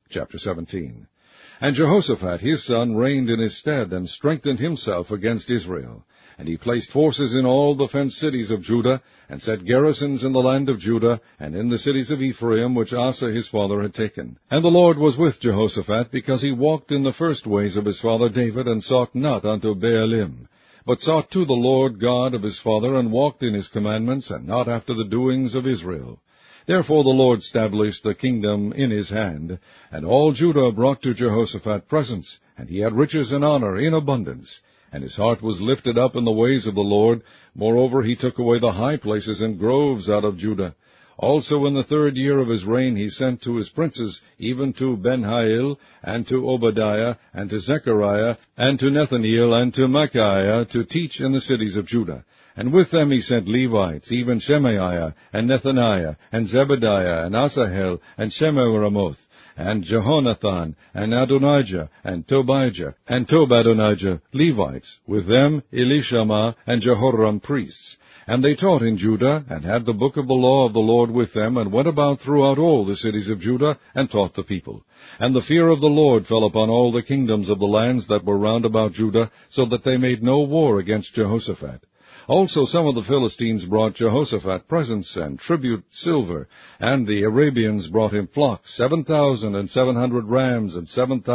Chapter 17. And Jehoshaphat his son reigned in his stead, and strengthened himself against Israel. And he placed forces in all the fenced cities of Judah, and set garrisons in the land of Judah, and in the cities of Ephraim, which Asa his father had taken. And the Lord was with Jehoshaphat, because he walked in the first ways of his father David, and sought not unto Baalim, but sought to the Lord God of his father, and walked in his commandments, and not after the doings of Israel. Therefore the Lord established the kingdom in his hand, and all Judah brought to Jehoshaphat presents, and he had riches and honor in abundance. And his heart was lifted up in the ways of the Lord. Moreover, he took away the high places and groves out of Judah. Also in the 3rd year of his reign he sent to his princes, even to Benhail, and to Obadiah, and to Zechariah, and to Nethaneel, and to Micaiah, to teach in the cities of Judah. And with them he sent Levites, even Shemaiah, and Nethaniah, and Zebadiah, and Asahel, and Shemiramoth, and Jehonathan, and Adonijah, and Tobijah, and Tobadonijah, Levites, with them Elishama and Jehoram priests. And they taught in Judah, and had the book of the law of the Lord with them, and went about throughout all the cities of Judah, and taught the people. And the fear of the Lord fell upon all the kingdoms of the lands that were round about Judah, so that they made no war against Jehoshaphat. Also some of the Philistines brought Jehoshaphat presents and tribute silver, and the Arabians brought him flocks, 7,700 rams, and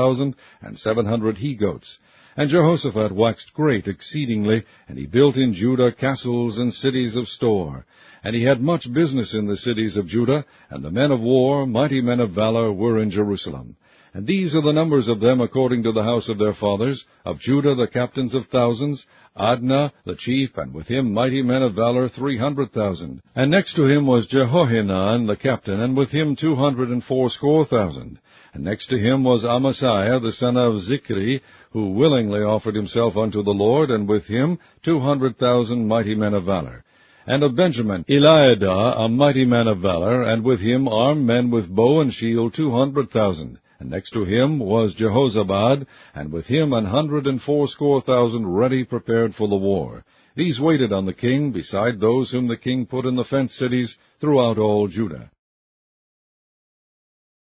7,700 he-goats. And Jehoshaphat waxed great exceedingly, and he built in Judah castles and cities of store. And he had much business in the cities of Judah, and the men of war, mighty men of valor, were in Jerusalem. And these are the numbers of them according to the house of their fathers: of Judah the captains of thousands, Adnah the chief, and with him mighty men of valor 300,000. And next to him was Jehohanan the captain, and with him 280,000. And next to him was Amasiah the son of Zichri, who willingly offered himself unto the Lord, and with him 200,000 mighty men of valor. And of Benjamin, Eliadah, a mighty man of valor, and with him armed men with bow and shield 200,000. And next to him was Jehozabad, and with him 180,000 ready prepared for the war. These waited on the king, beside those whom the king put in the fenced cities throughout all Judah.